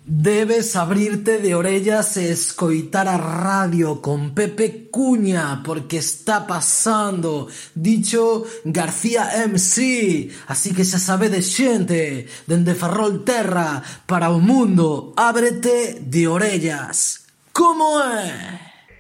Debes abrirte de orellas e escoitar a radio con Pepe Cuña, porque está pasando, dicho García MC. Así que xa sabedes, xente, dende Ferrolterra para o mundo, ábrete de orellas. Como é?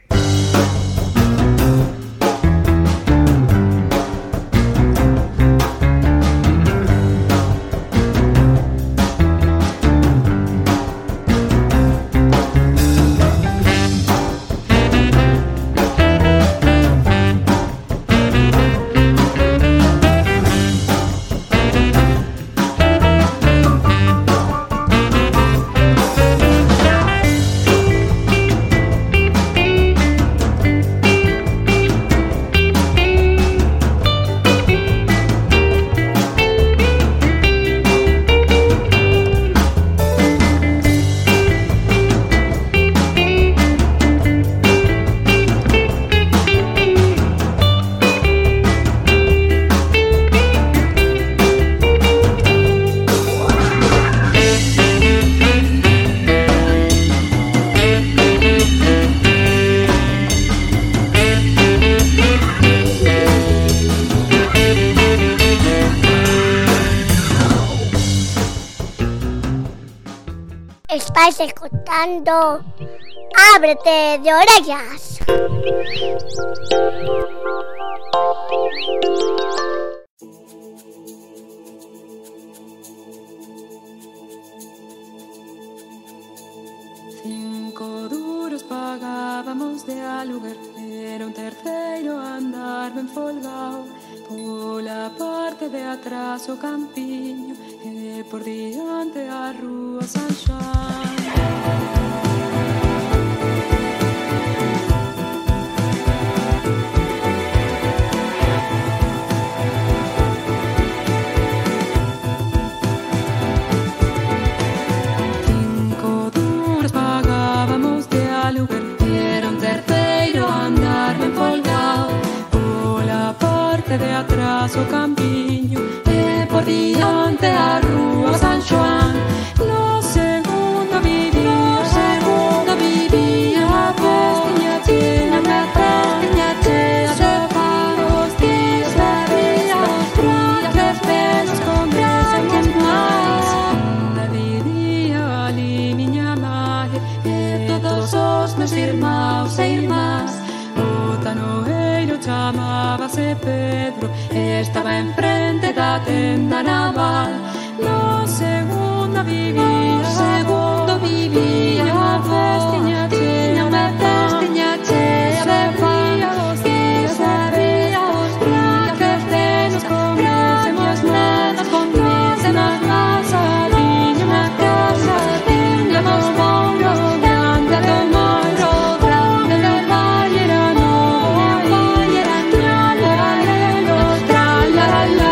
Estás escuchando Ábrete de Orellas. €5 pagábamos de aluguer, era un terceiro andar ben folgado. Pola parte de atrás o campiño e por diante a rúa San Xoán. €5 pagábamos de aluguer, era un terceiro andar ben folgado. Pola parte de atrás o campiño e por diante a rúa San Xoán. No segundo vivía a pestiña china, me pestiña chea de paros, tis bebía, roques pesos con grandes máis. Me vivía ali miña mare e todos os meus irmãos e irmás. O tanoeiro chamábase Pedro, estaba enfrente da tenda naval. No segundo vivía a pestiña chea, me pestiña chea de paros, tis bebía, roques pesos con grandes nenas, con nas casa, liño na casa, tengamos mouro, grande do mouro, grande do valle, era novo, valle, era tralalelo, tralalala.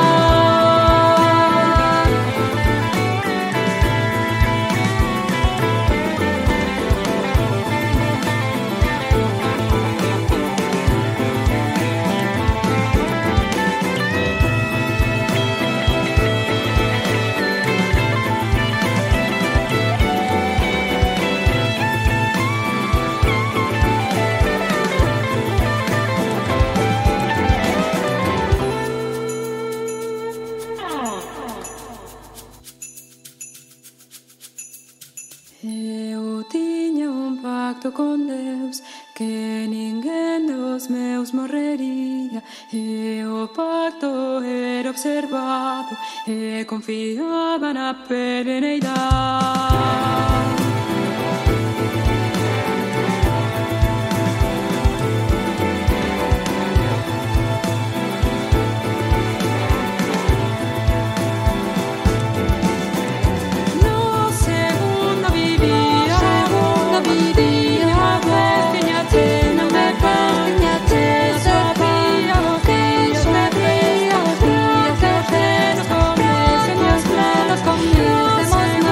Eu tiña un pacto con Deus, que ninguén dos meus morrería, e o pacto era observado, e confiaba na perenidade. Con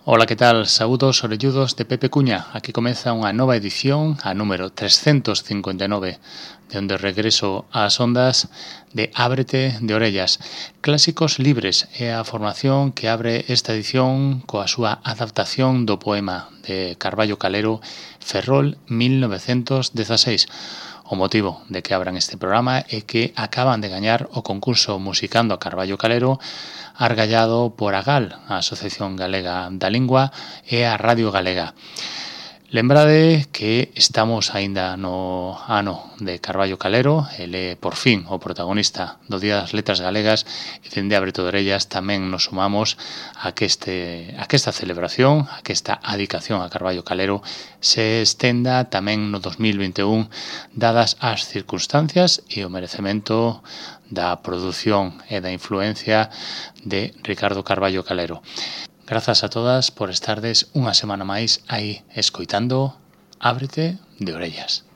Ola, que tal? Saúdos orelludos de Pepe Cuña. Aquí comeza unha nova edición, a número 359, de onde regreso ás ondas de Ábrete de Orellas. Clásicos libres é a formación que abre esta edición coa súa adaptación do poema de Carballo Calero, Ferrol 1916. O motivo de que abran este programa é que acaban de gañar o concurso Musicando a Carballo Calero, argallado por AGAL, a Asociación Galega da Lingua, e a Radio Galega. Lembrade que estamos aínda no ano de Carballo Calero, ele por fin o protagonista do Día das Letras Galegas, e dende Ábrete de Orellas tamén nos sumamos a que esta celebración, a que esta adicación a Carballo Calero se estenda tamén no 2021, dadas as circunstancias e o merecemento da produción e da influencia de Ricardo Carballo Calero. Grazas a todas por estardes unha semana máis aí escoitando Ábrete de Orellas.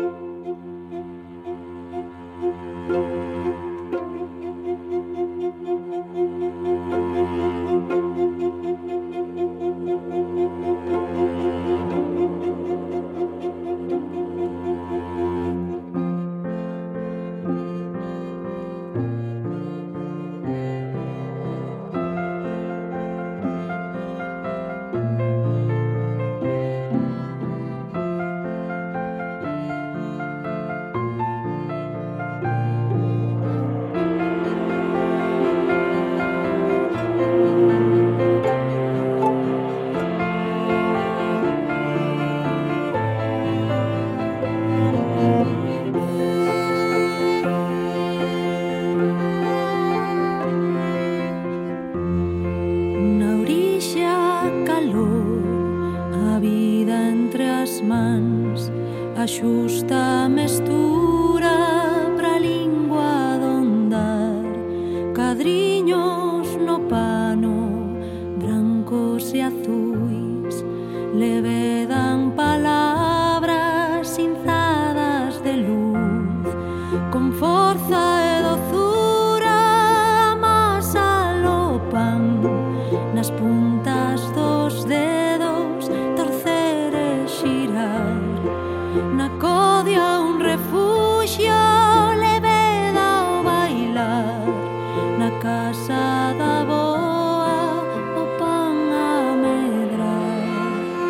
Xusta mestura pra lingua dondar, cadriños no pano, brancos e azuis, levedan palabras cinzadas de luz, con forza e dozura amasa o pan, nas puntas dos dedos torcer e xirar. Na codia un refuxio leveda o bailar, na casa da boa o pan a medrar.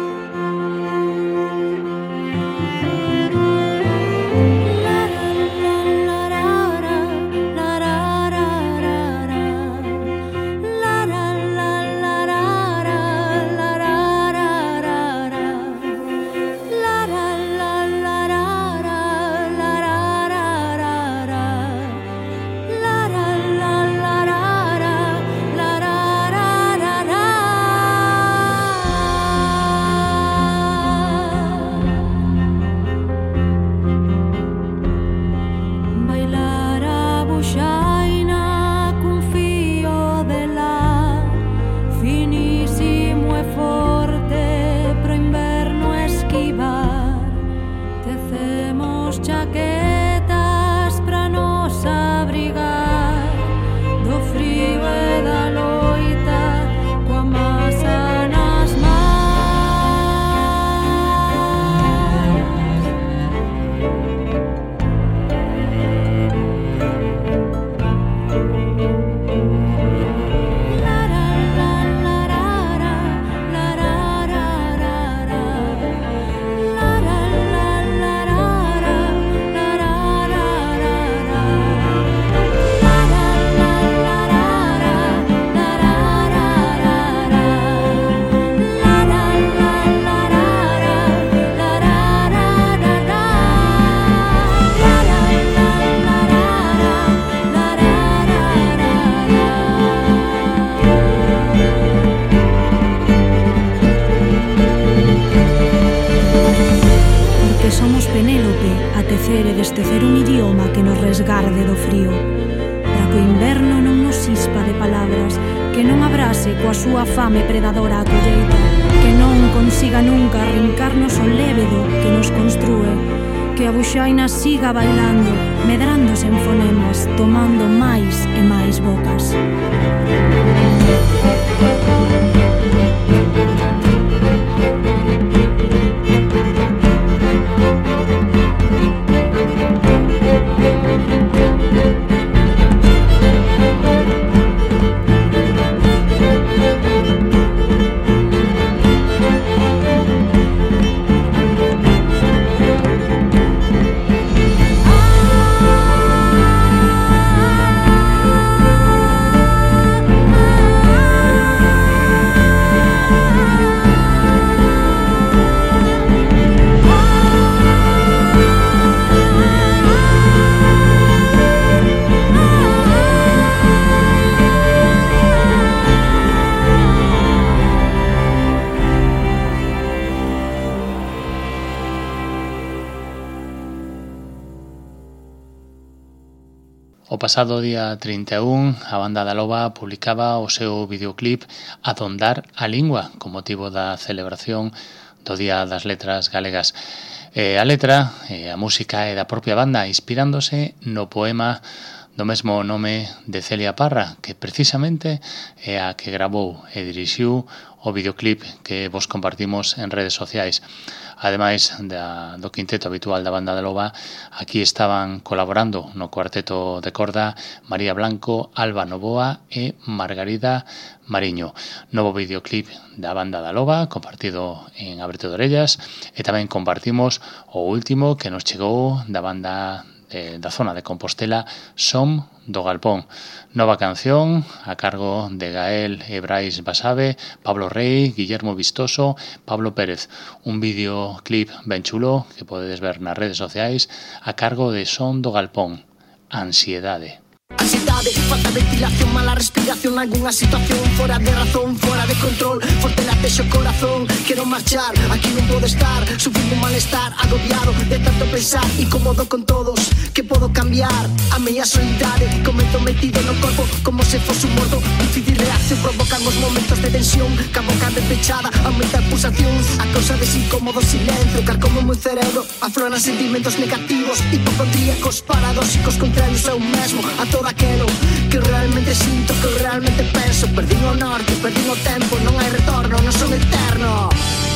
Destecer un idioma que nos resgarde do frío, para que o inverno non nos ispa de palabras, que non abrase coa súa fame predadora a colleita, que non consiga nunca arrincarnos o lévedo que nos construe, que a buxaina siga bailando, medrándose en fonemas, tomando máis e máis bocas. O pasado día 31, a banda da Loba publicaba o seu videoclip Adondar a Lingua, con motivo da celebración do Día das Letras Galegas. A letra, a música é da propia banda, inspirándose no poema do mesmo nome de Celia Parra, que precisamente é a que gravou e dirixiu o videoclip que vos compartimos en redes sociais. Ademais do quinteto habitual da banda da Loba, aquí estaban colaborando no cuarteto de corda María Blanco, Alba Novoa e Margarida Mariño. Novo videoclip da banda da Loba, compartido en Ábrete de Orellas, e tamén compartimos o último que nos chegou da banda da zona de Compostela, Som do Galpón. Nova canción a cargo de Gael e Brais Basabe, Pablo Rey, Guillermo Vistoso, Pablo Pérez. Un videoclip ben chulo que podedes ver nas redes sociais a cargo de Som do Galpón. Ansiedade. Ansiedade, falta ventilación, mala respiración, algunha situación fora de razón, fora de control, forte latexe o corazón, quero marchar, aquí non podo estar, sufrindo un malestar, agobiado de tanto pensar, incómodo con todos, que podo cambiar, a meia solidade, comento metido no corpo, como se fose un morto, difícil reacción, provocan os momentos de tensión, que a boca de pechada, aumenta pulsacións, a causa dese incómodo silencio, carcomo o meu cerebro, afloran sentimentos negativos, hipocondríacos, paradóxicos, contrarios a un mesmo, a todo aquilo que realmente sinto, que realmente penso. Perdín o norte, perdín o tempo, non hai retorno, non son eterno.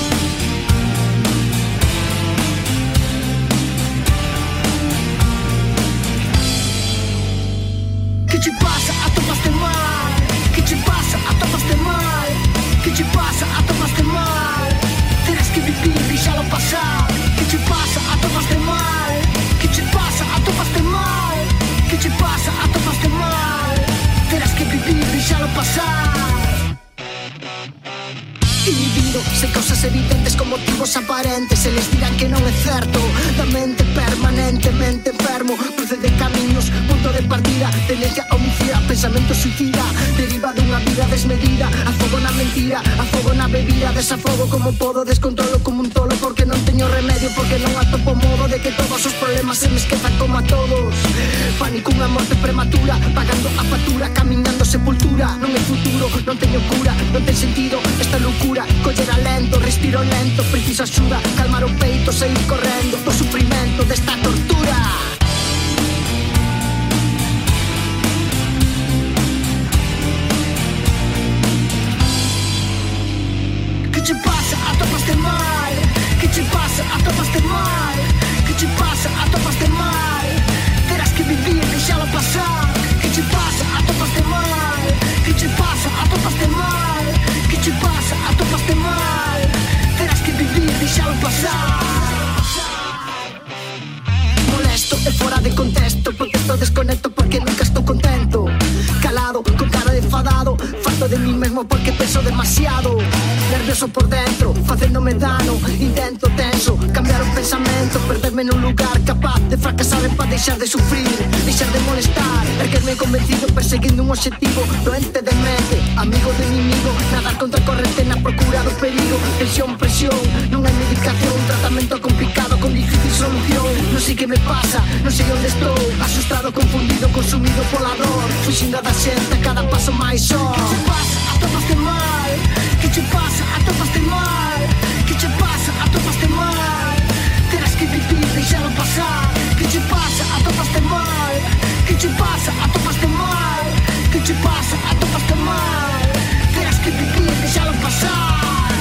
Que che pasa? Atopaste mal. Que che pasa? Atopaste mal. Que che pasa? Atopaste mal. Terás que vivir, deixalo pasar. Que che pasa? Atopaste mal. Que che pasa? Atopaste mal. Que che pasa? Atopaste mal. Terás que vivir, deixalo pasar. Inhibido, sen causas evidentes con motivos aparentes. Se les dirán que non é certo. Da mente permanentemente enfermo. Cruce de camiños, punto de partida. Tendencia homicida, pensamento suicida. Deriva dunha vida desmedida. A fogo na mentira, a fogo na bebida. Desafogo como podo, descontrolo como un tolo. Porque non teño remedio, porque non atopo modo de que todos os problemas se me esquezan como a todos. Pánico, unha morte prematura. Pagando a factura, camiñando sepultura. Non hai futuro, non teño cura. Non ten sentido esta locura. Collera lento, respiro lento. Preciso axuda, calmar o peito, seguir correndo do sufrimento desta tortura. Que che pasa? Atopaste mal. Que che pasa? Atopaste mal. Que che pasa? Atopaste mal. Terás que vivir, deixalo pasar. Que che pasa? Atopaste mal. Que che pasa? Atopaste mal. Que che pasa? Atopaste mal. Terás que vivir, deixalo pasar. Molesto e fora de contexto, protesto, desconecto porque nunca estou contento. Calado, con cara de enfadado, farto de mí mesmo porque penso demasiado. Nervioso por dentro, facéndome dano, intento tenso, cambiar o pensamento, perderme nun lugar capaz de fracasar en pa deixar de sufrir, deixar de molestar, erguerme convencido perseguindo un objetivo, doente de mente, amigo de inimigo, nadar contra corrente na procura do perigo, tensión, presión, non hai medicación, tratamento complicado con difícil solución, non sei que me pasa, non sei onde estou, asustado, confundido, consumido pola dor, fuxindo da xente a cada paso máis só. Que che pasa? Atopaste mal. Que che pasa? Atopaste mal. Que che pasa? Atopaste mal. Terás que vivir, deixalo pasar. Que che pasa? Atopaste mal. Que che pasa? Atopaste mal. Que che pasa? Atopaste mal. Terás que vivir, deixalo pasar.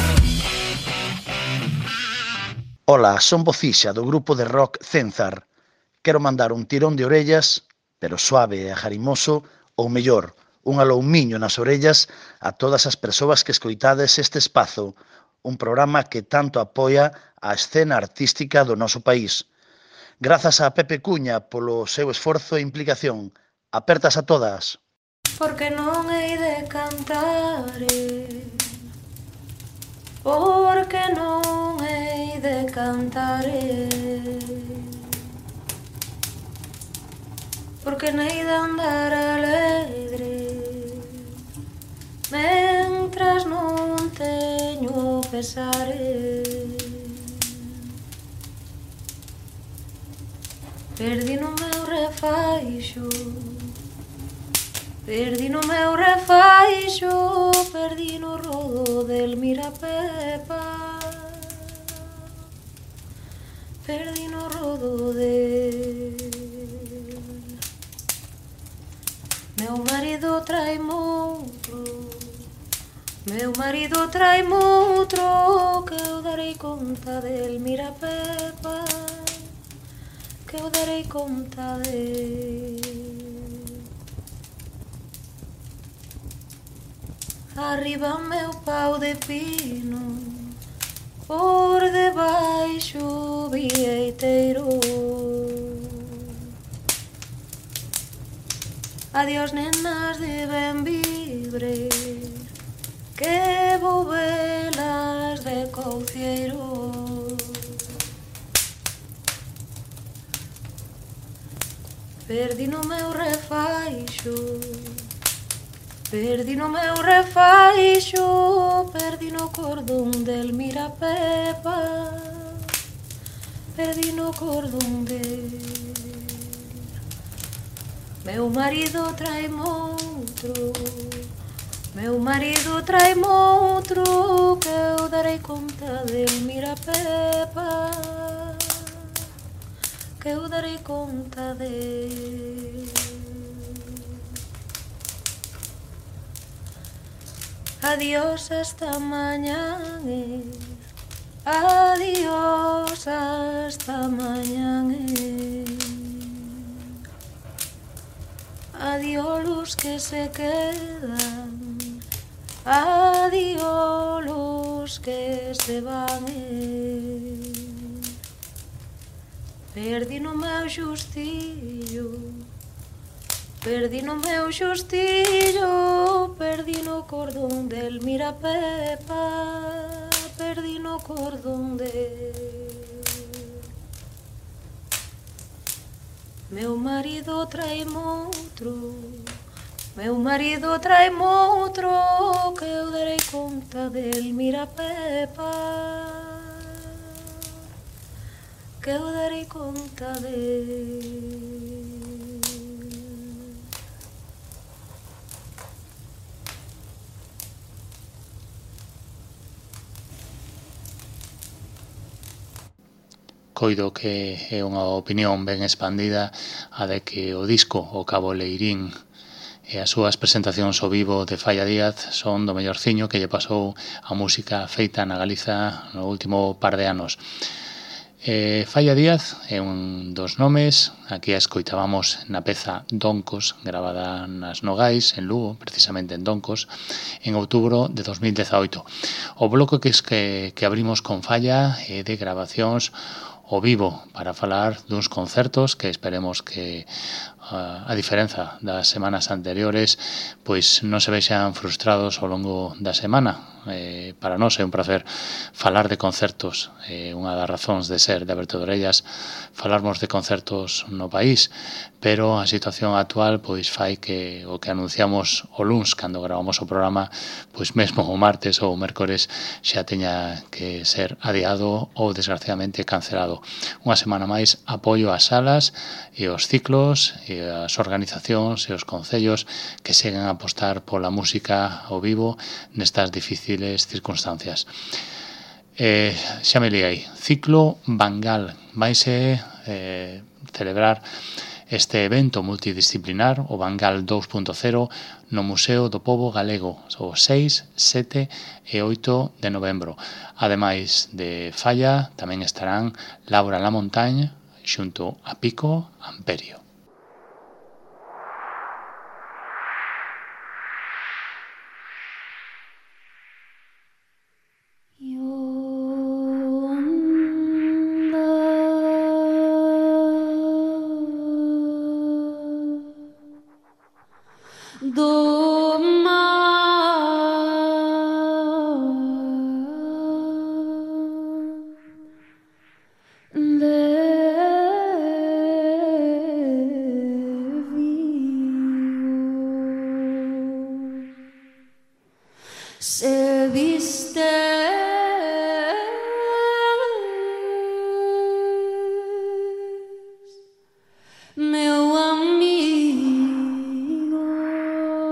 Ola, son Bocixa do grupo de rock Cenzar. Quero mandar un tirón de orellas, pero suave e ajarimoso, ou mellor, un aloumiño nas orellas a todas as persoas que escoitades este espazo, un programa que tanto apoia a escena artística do noso país. Grazas a Pepe Cuña polo seu esforzo e implicación. Apertas a todas. Porque non hei de cantar, porque non hei de cantar, porque nei de andar alegre mentras non teño pesare. Perdi no meu refaixo Perdi no meu refaixo, perdi no rodo del Mirapepa. Perdi no rodo del... Meu marido trai moutro, meu marido trai moutro, que eu darei conta del Mirapepa, que eu darei conta del... Arriba meu pau de pino, por debaixo vieiteiro. Adiós nenas de Bembibre, que vou velas de Coucieiro. Perdi no meu refaixo, perdi no meu refaixo, perdi no cordón del Mirapepa, perdi no cordón del... Meu marido trai moutro, meu marido trai moutro, que eu darei conta del Mirapepa, que eu darei conta del... Adiós hasta mañana, adiós hasta mañana. Adiós los que se quedan, adiós los que se van. Perdi no meu xustillo, perdi no meu xustillo, perdi no cordón del Mirapepa, perdi no cordón del... Meu marido trai moutro, meu marido trai moutro, que eu darei conta del Mirapepa, que eu darei conta del... Coido que é unha opinión ben expandida a de que o disco O Cabo Leirín e as súas presentacións ao vivo de Falla Díaz son do mellorciño que lle pasou a música feita na Galiza no último par de anos. Falla Díaz é un dos nomes, aquí a escoitábamos na peza Doncos, gravada nas Nogais, en Lugo, precisamente en Doncos, en outubro de 2018. O bloco que abrimos con Falla é de grabacións ao vivo para falar duns concertos que esperemos que a diferenza das semanas anteriores pois non se vexan frustrados ao longo da semana. Para nós é un placer falar de concertos, unha das razóns de ser de Aberto de Orellas, falarmos de concertos no país, pero a situación actual pois fai que o que anunciamos o luns cando gravamos o programa, pois mesmo o martes ou o mércores xa teña que ser adiado ou desgraciadamente cancelado. Unha semana máis apoio ás salas e os ciclos e as organizacións e os concellos que seguen a apostar pola música ao vivo nestas difíciles circunstancias. Xa me liei, ciclo Bangal, vaise celebrar este evento multidisciplinar, o Bangal 2.0, no Museo do Pobo Galego, o 6, 7 e 8 de novembro. Ademais de Falla, tamén estarán Laura Lamontagne xunto a Pico Amperio. Se viste meu amigo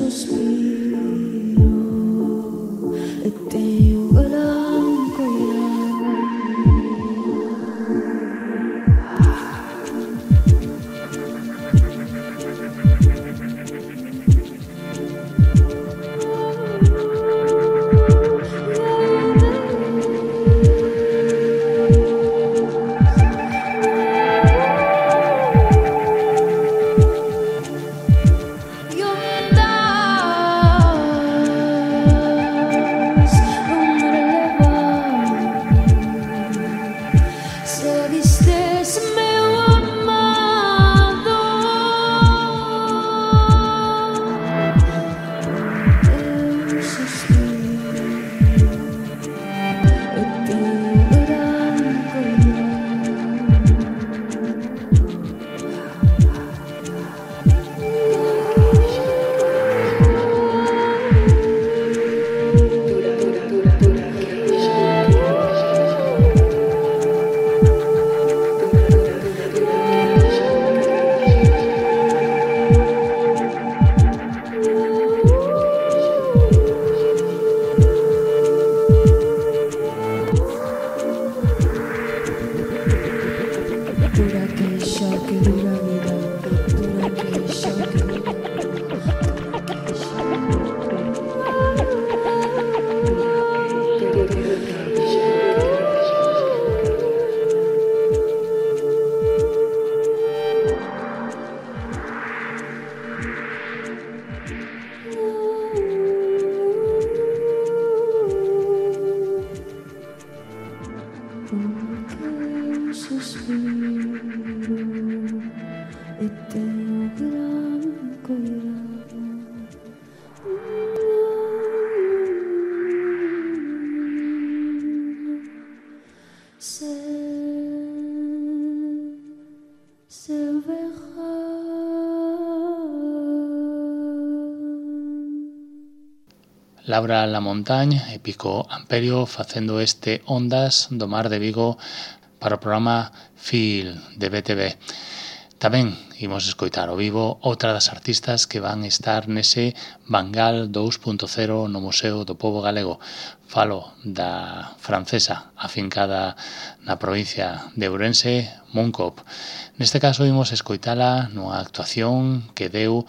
Laura Lamontagne e Pico Amperio facendo este Ondas do Mar de Vigo para o programa Feel de BTV. Tamén imos escoitar ao vivo outra das artistas que van estar nese Bangal 2.0 no Museo do Pobo Galego. Falo da francesa afincada na provincia de Ourense, Muncop. Neste caso imos escoitala nunha actuación que deu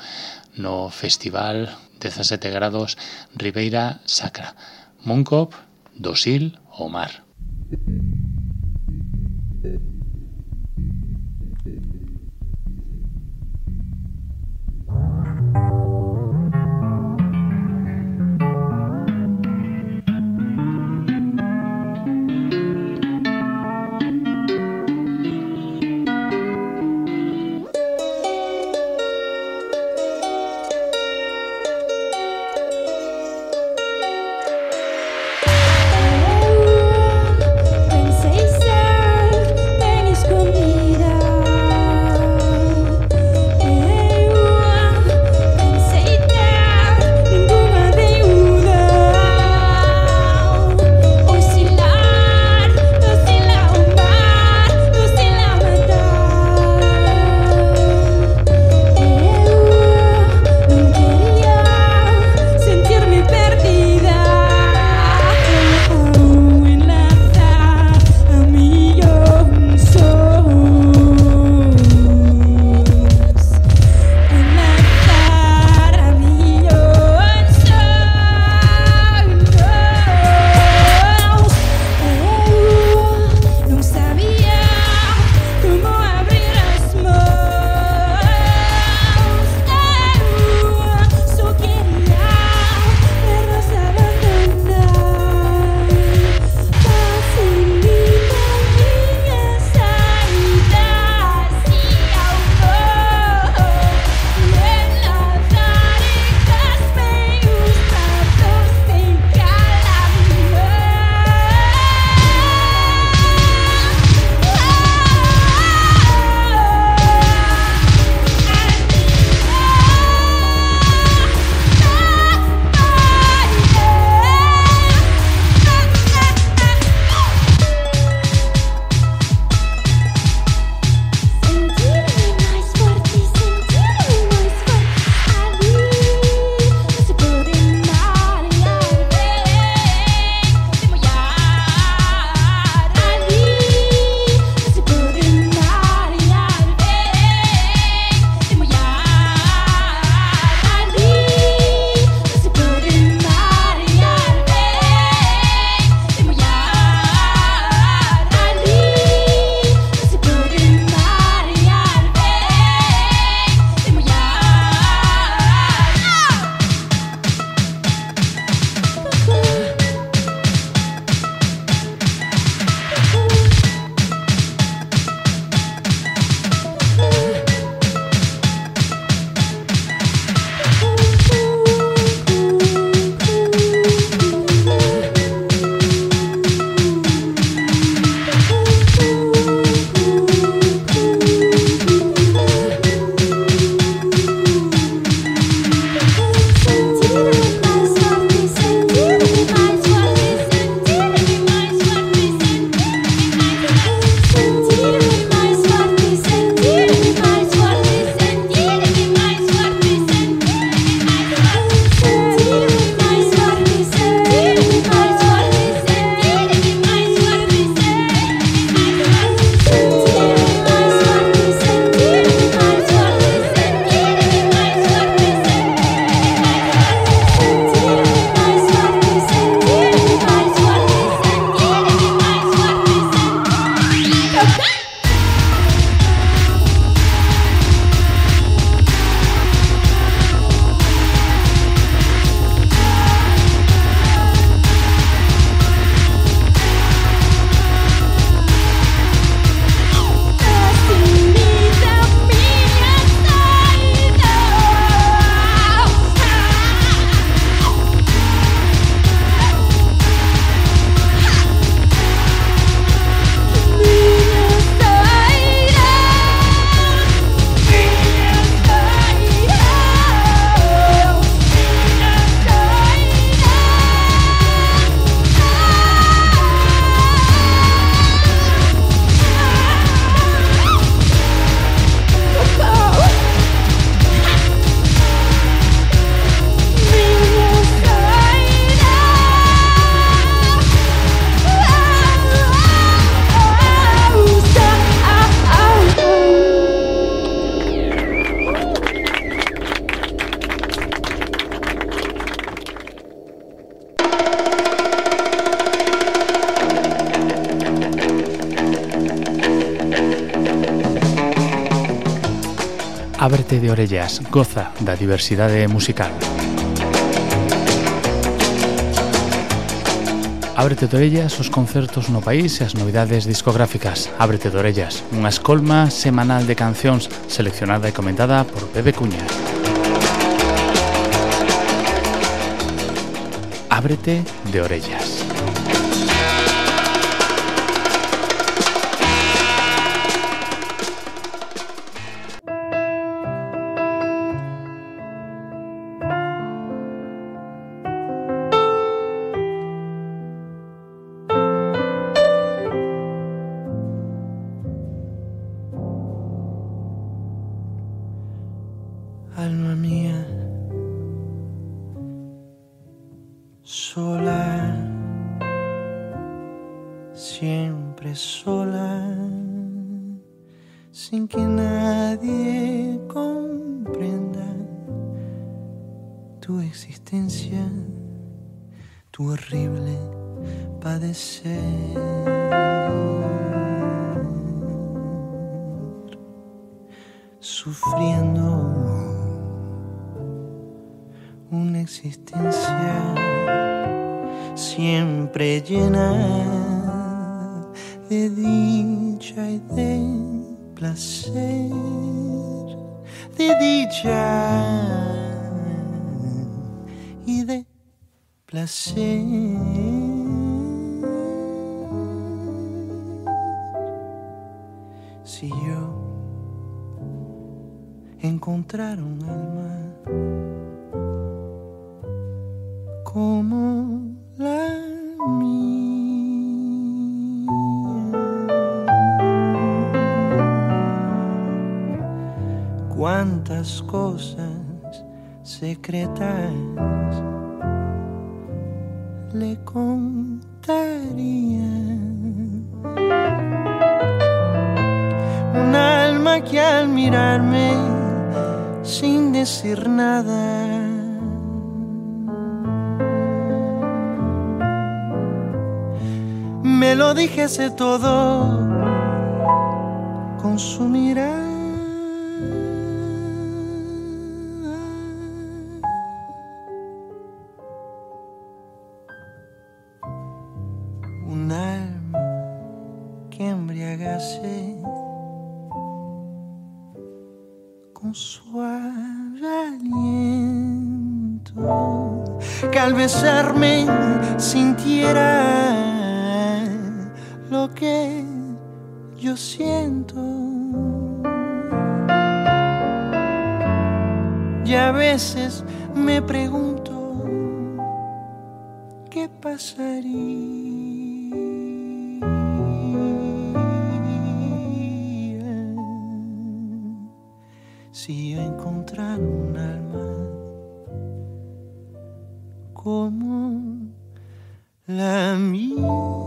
no Festival 17 grados Ribeira Sacra. Muncop, do Sil ao Mar. Ábrete de orellas, goza da diversidade musical. Ábrete de orellas os concertos no país e as novidades discográficas. Ábrete de orellas, unha escolma semanal de cancións seleccionada e comentada por Pepe Cuña. Ábrete de orellas. Alma mía, sola, siempre sola, sin que nadie comprenda tu existencia, tu horrible padecer. Sufriendo una existencia siempre llena de dicha y de placer, de dicha y de placer. Si yo encontrara un alma como la mía, cuántas cosas secretas le contaría. Un alma que al mirarme sin decir nada me lo dijese todo con su mirada. Un alma que embriagase con suave aliento, que al besarme sintiera lo que yo siento. Y a veces me pregunto qué pasaría si yo encontrara un alma como la mía.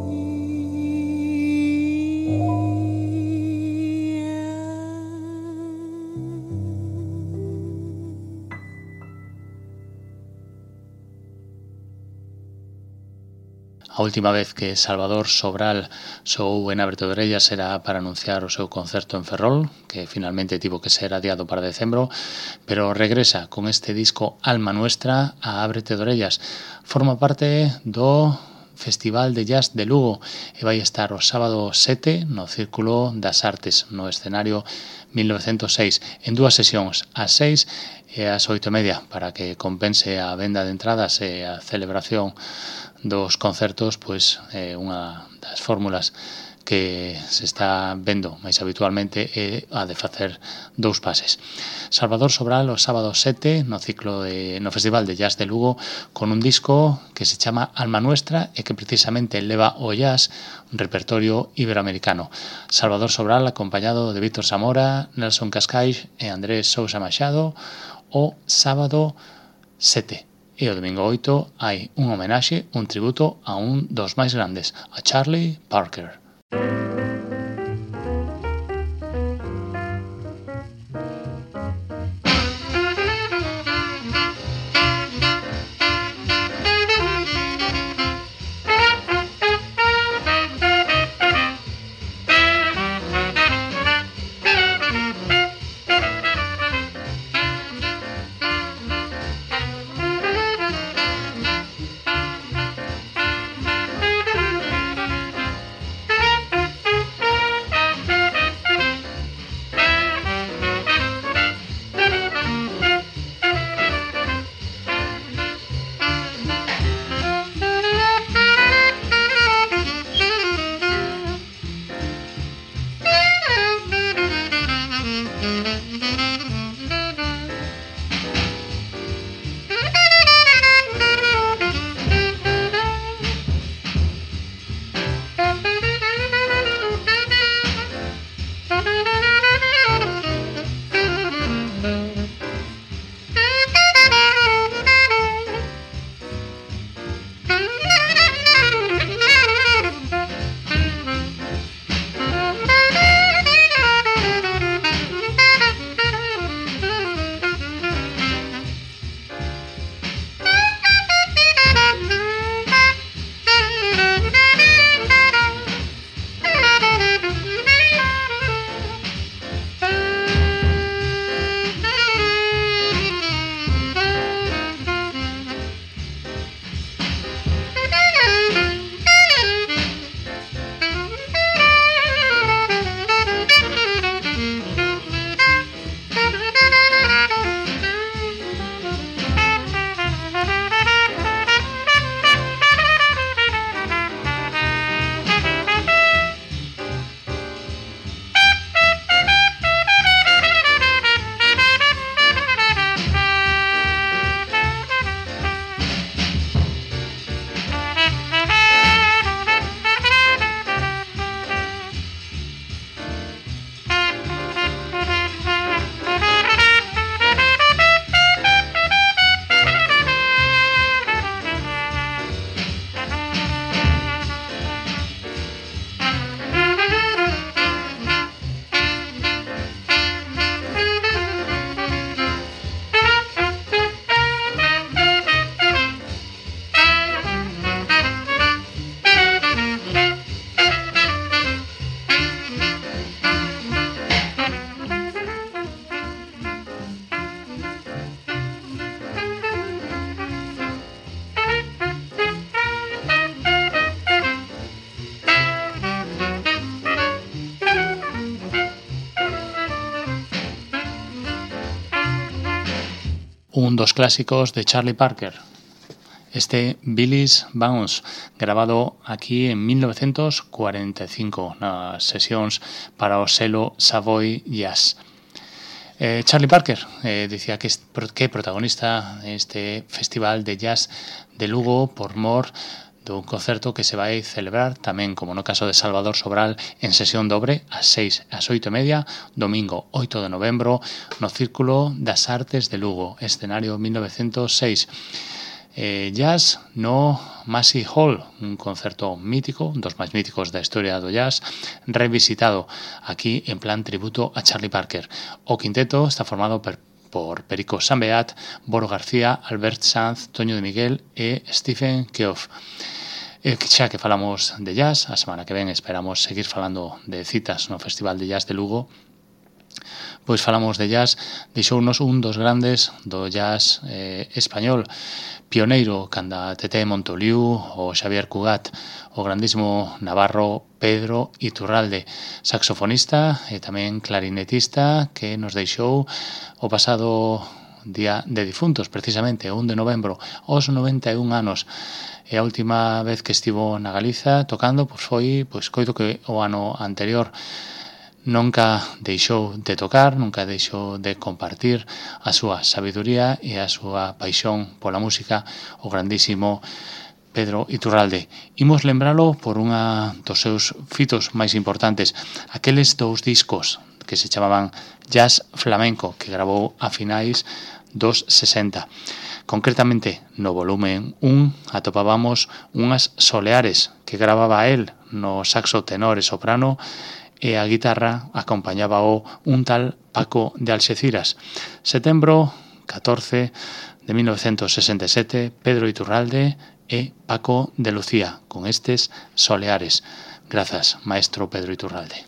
A última vez que Salvador Sobral soou en Ábrete de orellas era para anunciar o seu concerto en Ferrol, que finalmente tivo que ser adiado para decembro, pero regresa con este disco Alma Nuestra a Ábrete de orellas. Forma parte do Festival de Jazz de Lugo e vai estar o sábado 7 no Círculo das Artes, no escenario 1906, en dúas sesións, ás 6 e ás 8:30, para que compense a venda de entradas e a celebración dos concertos, pois unha das fórmulas que se está vendo máis habitualmente é a de facer dous pases. Salvador Sobral o sábado 7 no Festival de Jazz de Lugo con un disco que se chama Alma Nuestra e que precisamente leva o jazz un repertorio iberoamericano. Salvador Sobral acompañado de Víctor Zamora, Nelson Cascais e Andrés Sousa Machado o sábado 7. E o domingo 8 hai un homenaxe, un tributo a un dos máis grandes, a Charlie Parker. un dos clásicos de Charlie Parker, este Billy's Bounce, grabado aquí en 1945 nas sesións para o selo Savoy Jazz. Charlie Parker dicía que é protagonista deste Festival de Jazz de Lugo por mor dun concerto que se vai celebrar tamén, como no caso de Salvador Sobral, en sesión dobre ás 6 ás 8:30, domingo 8 de novembro, no Círculo das Artes de Lugo, escenario 1906. Jazz no Massey Hall, un concerto mítico, un dos máis míticos da historia do jazz, revisitado aquí en plan tributo a Charlie Parker. O quinteto está formado por Perico Sambeat, Boro García, Albert Sanz, Toño de Miguel e Stephen Keough. Xa que falamos de jazz, a semana que ven esperamos seguir falando de citas no Festival de Jazz de Lugo. Pois falamos de jazz, deixounos un dos grandes do jazz español, pioneiro canda Tete Montoliu, o Xavier Cugat, o grandísimo navarro Pedro Iturralde, saxofonista e tamén clarinetista, que nos deixou o pasado día de difuntos, precisamente, 1 de novembro, aos 91 anos. E a última vez que estivo na Galiza tocando foi, coido que o ano anterior. Nunca deixou de tocar, nunca deixou de compartir a súa sabiduría e a súa paixón pola música, o grandísimo Pedro Iturralde. Imos lembralo por unha dos seus fitos máis importantes, aqueles dous discos que se chamaban Jazz Flamenco, que gravou a finais dos 60. Concretamente, no volumen 1 atopábamos unhas soleares que gravaba el no saxo tenor e soprano, e a guitarra acompañábao un tal Paco de Alxeciras. Setembro 14 de 1967, Pedro Iturralde e Paco de Lucía, con estes soleares. Grazas, maestro Pedro Iturralde.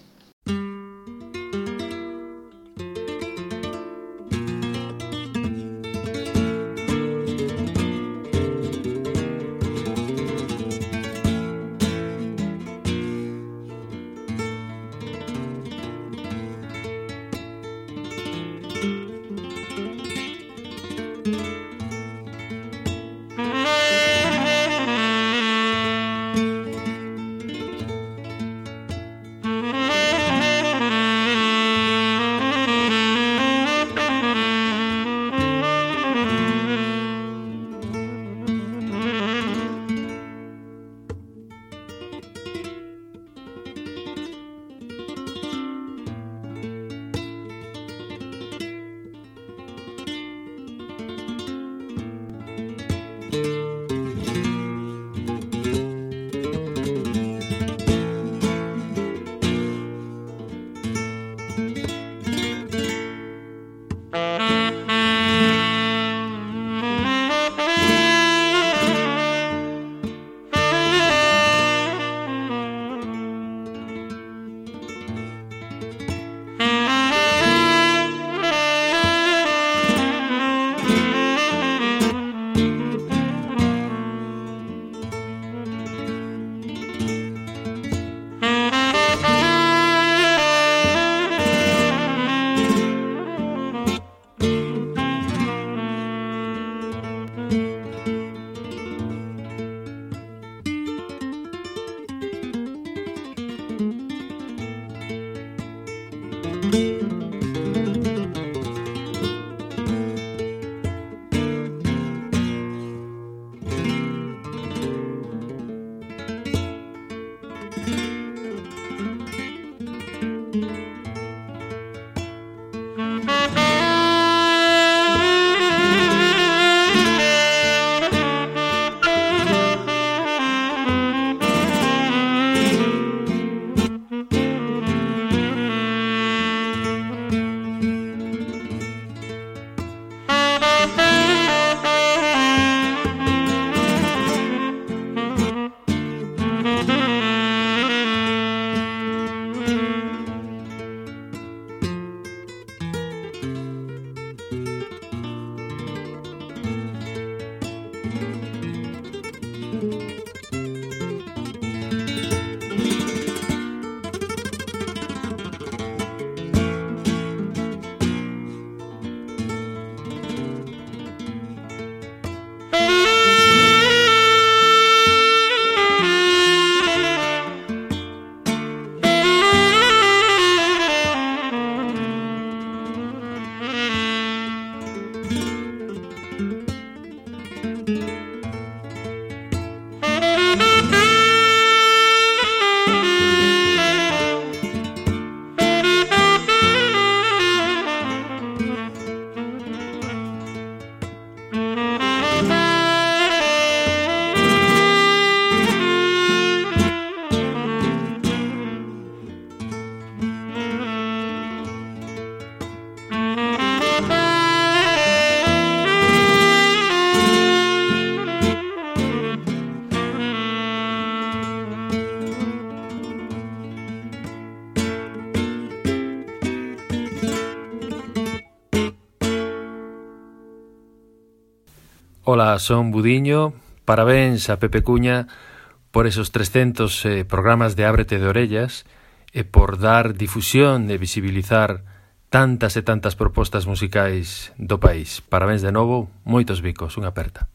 Ola, son Budiño. Parabéns a Pepe Cuña por esos 300 programas de Ábrete de Orellas e por dar difusión e visibilizar tantas e tantas propostas musicais do país. Parabéns de novo, moitos bicos, unha aperta.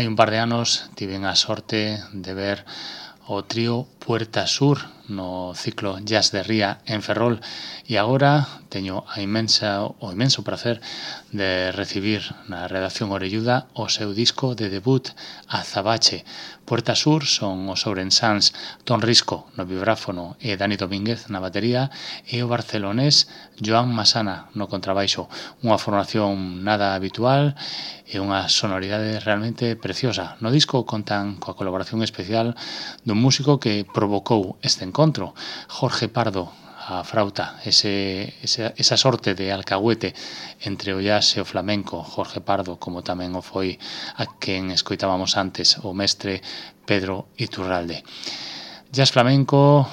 Hai un par de anos tiven a sorte de ver o trío Puerta Sur no ciclo Jazz de Ría en Ferrol e agora teño o imenso prazer de recibir na redacción orelluda o seu disco de debut Azabache. Puerta Sur son os ourensáns Ton Risco no vibráfono e Dani Domínguez na batería e o barcelonés Joan Masana no contrabaixo. Unha formación nada habitual e unha sonoridade realmente preciosa. No disco contan coa colaboración especial dun músico que provocou este encontro, Jorge Pardo, a frauta, esa sorte de alcahuete entre o jazz e o flamenco. Jorge Pardo, como tamén o foi a quen escoitábamos antes, o mestre Pedro Iturralde. Jazz flamenco,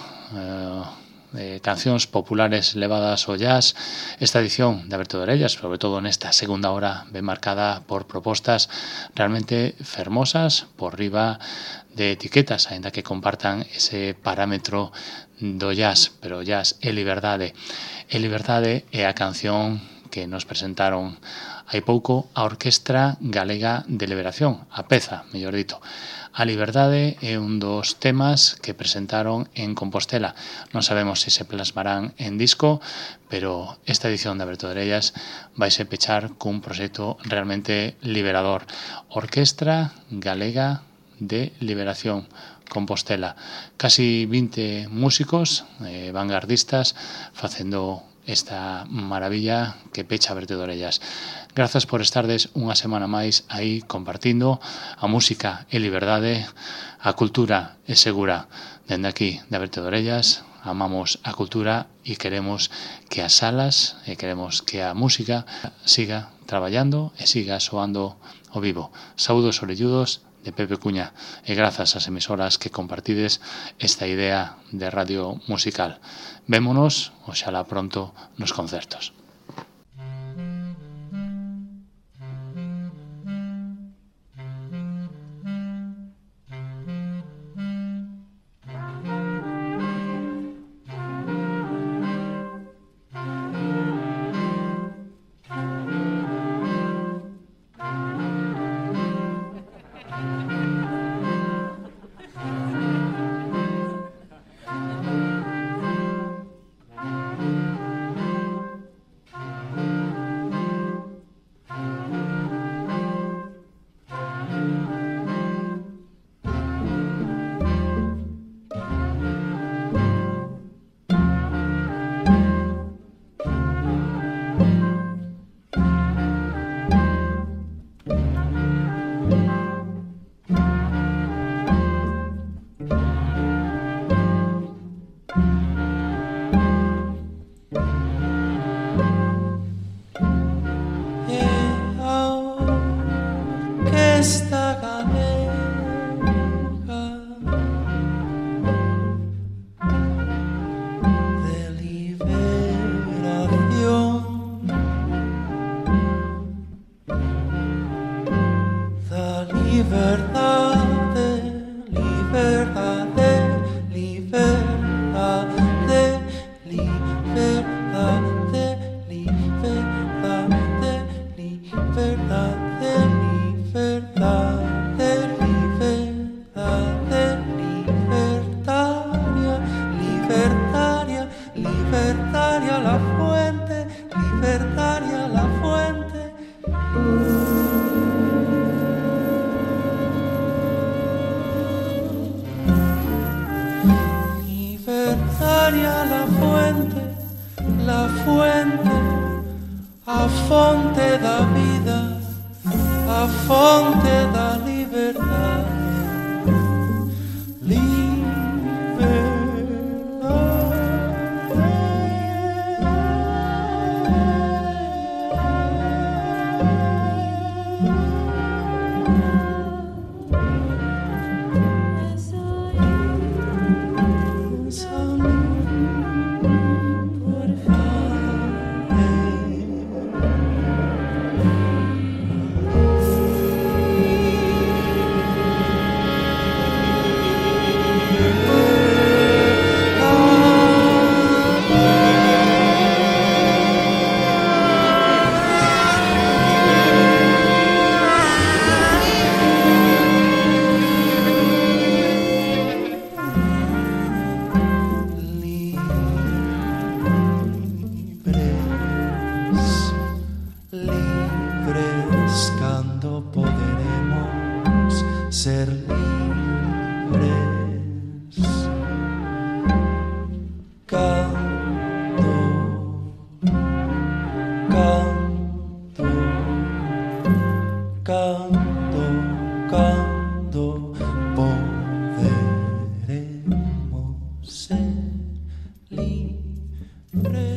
cancións populares levadas ao jazz. Esta edición de Aberto de Orellas, sobre todo nesta segunda hora, ben marcada por propostas realmente fermosas por riba de etiquetas, aínda que compartan ese parámetro do jazz, pero o jazz é liberdade. E liberdade é a canción que nos presentaron hai pouco a Orquestra Galega de Liberación, a peza, mellor dito. A liberdade é un dos temas que presentaron en Compostela. Non sabemos se se plasmarán en disco, pero esta edición de Aberto de Orellas vaise pechar cun proxecto realmente liberador. Orquestra Galega de Liberación, Compostela. Casi 20 músicos vanguardistas facendo esta maravilla que pecha Aberto de Orellas. Grazas por estardes unha semana máis aí compartindo a música e liberdade, a cultura é segura. Dende aquí, de Aberto de Orellas, amamos a cultura e queremos que as salas e queremos que a música siga traballando e siga soando ao vivo. Saúdos orelludos de Pepe Cuña e grazas ás emisoras que compartides esta idea de radio musical. Vémonos, oxalá pronto, nos concertos. ser libre.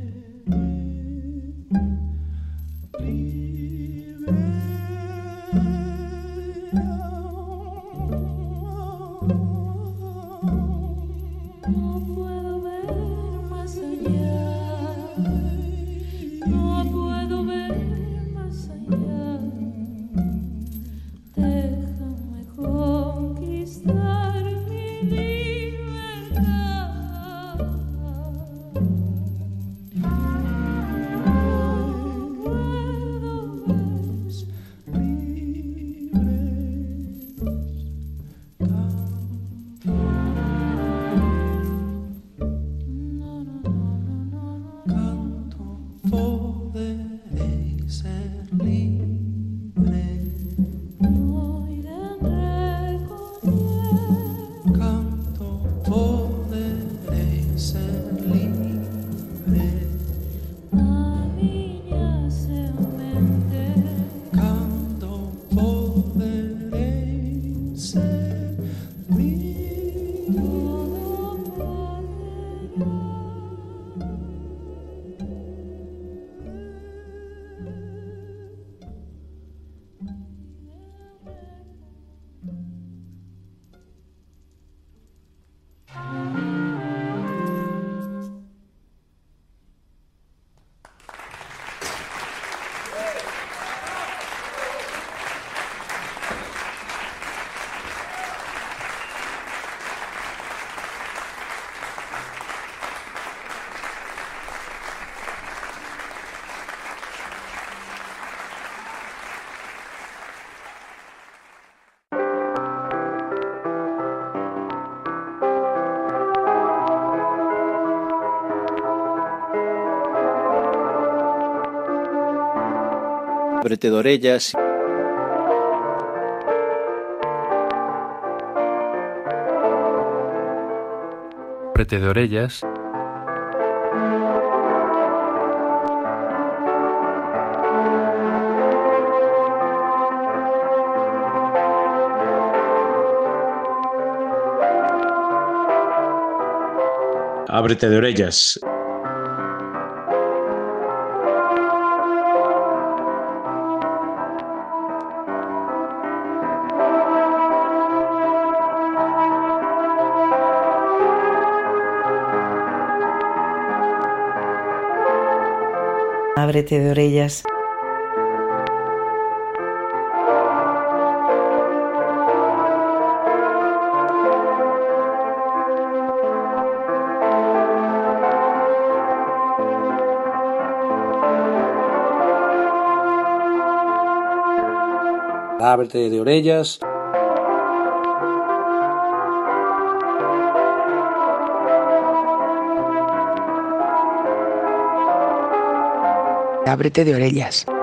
Ábrete de orellas. Ábrete de orellas. Ábrete de orellas. Ábrete de orellas. Ábrete de orellas. Ábrete de orellas.